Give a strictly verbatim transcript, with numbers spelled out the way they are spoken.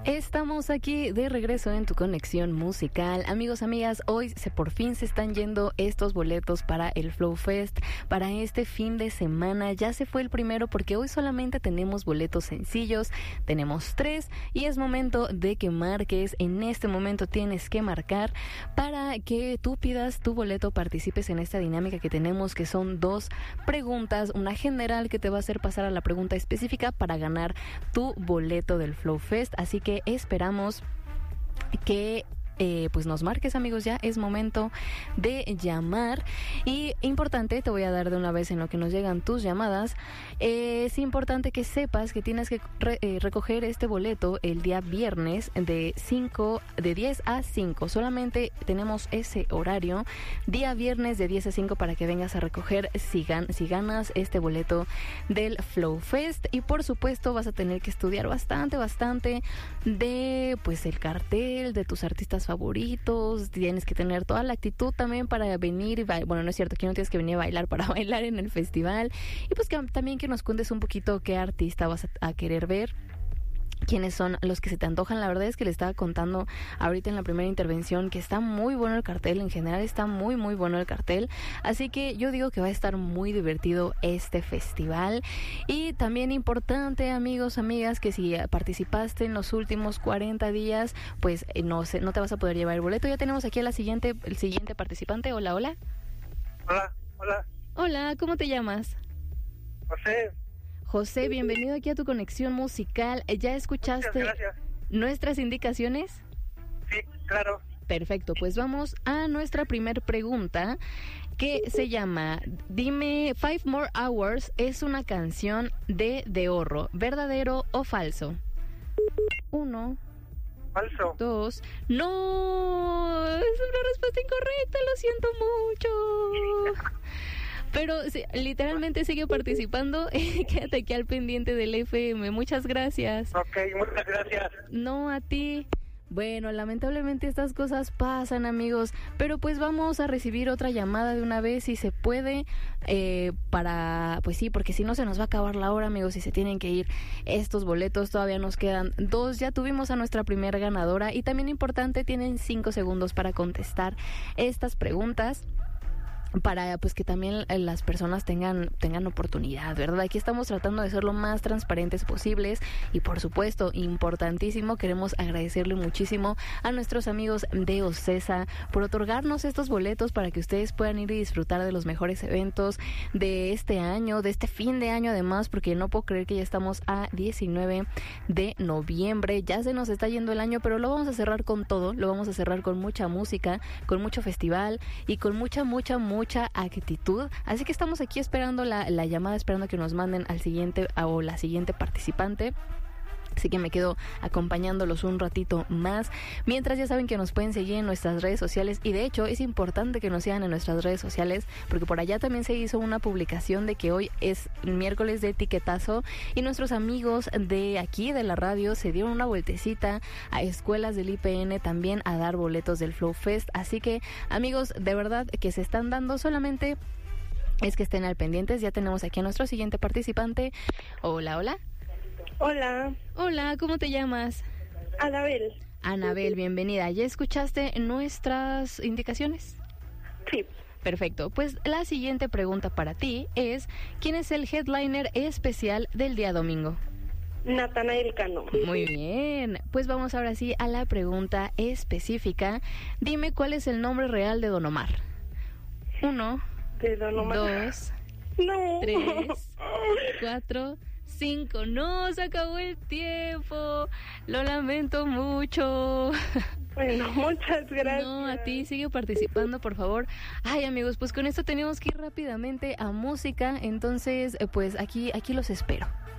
Estamos aquí de regreso en tu conexión musical. Amigos, amigas, hoy se por fin se están yendo estos boletos para el Flow Fest, para este fin de semana. Ya se fue el primero porque hoy solamente tenemos boletos sencillos, tenemos tres y es momento de que marques. En este momento tienes que marcar para que tú pidas tu boleto, participes en esta dinámica que tenemos, que son dos preguntas, una general que te va a hacer pasar a la pregunta específica para ganar tu boleto del Flow Fest. Así que esperamos que Eh, pues nos marques, amigos. Ya es momento de llamar. Y importante, te voy a dar de una vez en lo que nos llegan tus llamadas, eh, es importante que sepas que tienes que re, eh, recoger este boleto el día viernes de cinco, de diez a cinco. Solamente tenemos ese horario, día viernes de diez a cinco, para que vengas a recoger si, gan, si ganas este boleto del Flow Fest. Y por supuesto vas a tener que estudiar bastante, bastante de pues el cartel, de tus artistas favoritos. Tienes que tener toda la actitud también para venir, bueno, no es cierto, aquí no tienes que venir a bailar para bailar en el festival. Y pues que también que nos cuentes un poquito qué artista vas a, a querer ver, quiénes son los que se te antojan. La verdad es que le estaba contando ahorita en la primera intervención que está muy bueno el cartel, en general está muy muy bueno el cartel, así que yo digo que va a estar muy divertido este festival. Y también importante, amigos, amigas, que si participaste en los últimos cuarenta días, pues no sé, no te vas a poder llevar el boleto. Ya tenemos aquí a la siguiente, el siguiente participante. Hola, hola. Hola, hola. Hola, ¿cómo te llamas? José. José, bienvenido aquí a tu conexión musical. ¿Ya escuchaste nuestras indicaciones? Sí, claro. Perfecto, pues vamos a nuestra primer pregunta, que se llama: dime, Five More Hours es una canción de De Horro, ¿verdadero o falso? Uno. Falso. Dos. ¡No! Es una respuesta incorrecta, lo siento mucho. Pero sí, literalmente sigue participando. Quédate aquí al pendiente del F M. Muchas gracias. Ok, muchas gracias. No, a ti. Bueno, lamentablemente estas cosas pasan, amigos, pero pues vamos a recibir otra llamada de una vez si se puede, eh, para, pues sí, porque si no se nos va a acabar la hora, amigos, y se tienen que ir estos boletos. Todavía nos quedan dos. Ya tuvimos a nuestra primera ganadora y también importante, tienen cinco segundos para contestar estas preguntas, para pues que también las personas tengan tengan oportunidad, ¿verdad? Aquí estamos tratando de ser lo más transparentes posibles y por supuesto, importantísimo, queremos agradecerle muchísimo a nuestros amigos de Ocesa por otorgarnos estos boletos para que ustedes puedan ir y disfrutar de los mejores eventos de este año, de este fin de año además, porque no puedo creer que ya estamos a diecinueve de noviembre, ya se nos está yendo el año, pero lo vamos a cerrar con todo, lo vamos a cerrar con mucha música, con mucho festival y con mucha, mucha, mucha mucha actitud, así que estamos aquí esperando la, la llamada, esperando que nos manden al siguiente o la siguiente participante. Así que me quedo acompañándolos un ratito más. Mientras, ya saben que nos pueden seguir en nuestras redes sociales. Y de hecho es importante que nos sigan en nuestras redes sociales, porque por allá también se hizo una publicación de que hoy es miércoles de etiquetazo. Y nuestros amigos de aquí de la radio se dieron una vueltecita a escuelas del I P N también a dar boletos del Flow Fest. Así que, amigos, de verdad que se están dando, solamente es que estén al pendientes. Ya tenemos aquí a nuestro siguiente participante. Hola, hola. Hola. Hola, ¿cómo te llamas? Anabel. Anabel, bienvenida. ¿Ya escuchaste nuestras indicaciones? Sí. Perfecto. Pues la siguiente pregunta para ti es: ¿quién es el headliner especial del día domingo? Natanael Cano. Muy bien. Pues vamos ahora sí a la pregunta específica. Dime cuál es el nombre real de Don Omar. Uno. De Don Omar. Dos. No. Tres. Cuatro. Cinco. No, se acabó el tiempo. Lo lamento mucho. Bueno, muchas gracias. No, a ti, sigue participando, por favor. Ay, amigos, pues con esto tenemos que ir rápidamente a música. Entonces, pues aquí, aquí los espero.